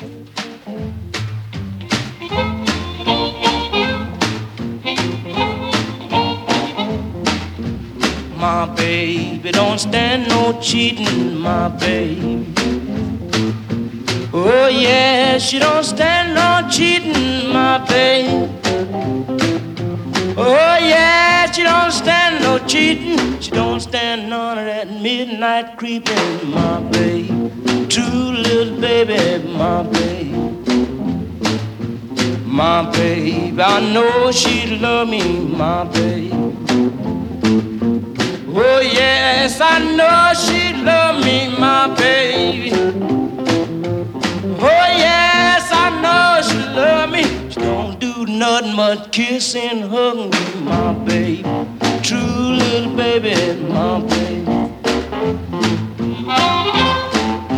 My baby don't stand no cheating, my baby. Oh yeah, she don't stand no cheating, my baby. Oh yeah, she don't stand no cheating. She don't stand none of that midnight creeping, my baby. True little baby, my baby. My baby, I know she love me, my baby. Oh yes, I know she love me, my baby. Oh yes, I know she love me. She don't do nothing but kiss and hug me, my baby. True little baby, my